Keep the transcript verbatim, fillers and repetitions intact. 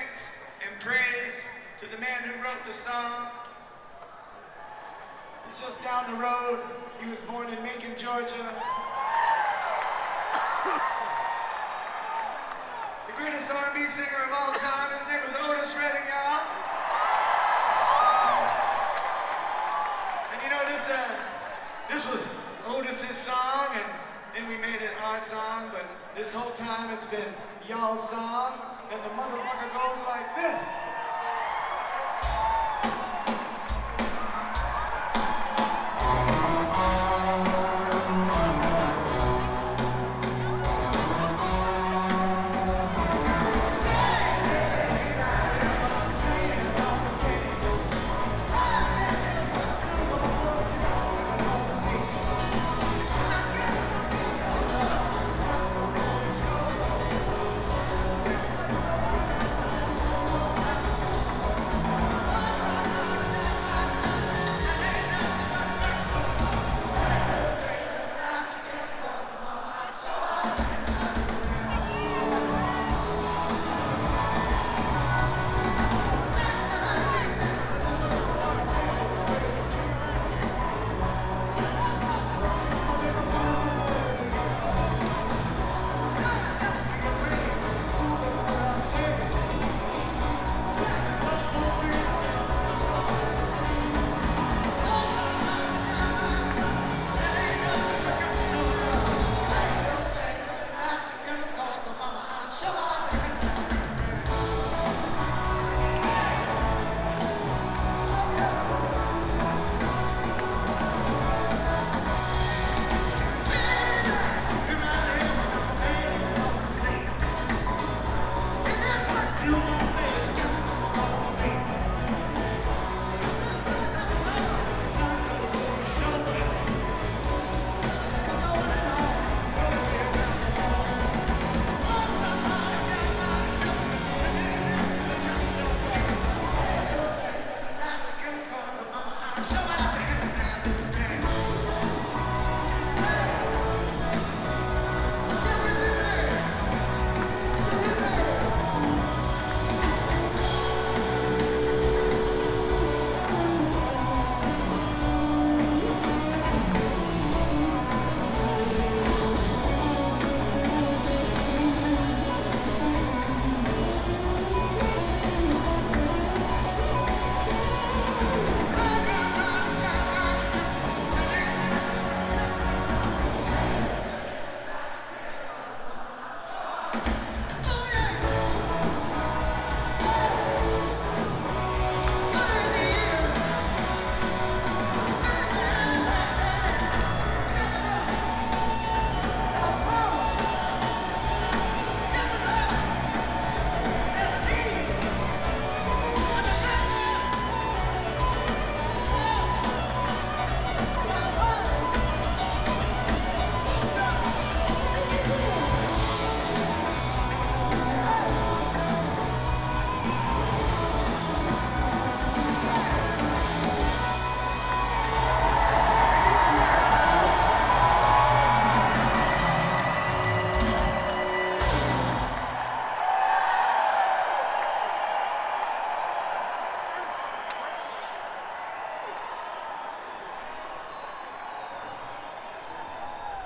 thanks and praise to the man who wrote the song. He's just down the road. He was born in Macon, Georgia. The greatest R and B singer of all time. His name was Otis Redding, y'all. And you know, this uh, this was Otis's song, and then we made it our song, but this whole time it's been y'all's song, and the motherfucker goes like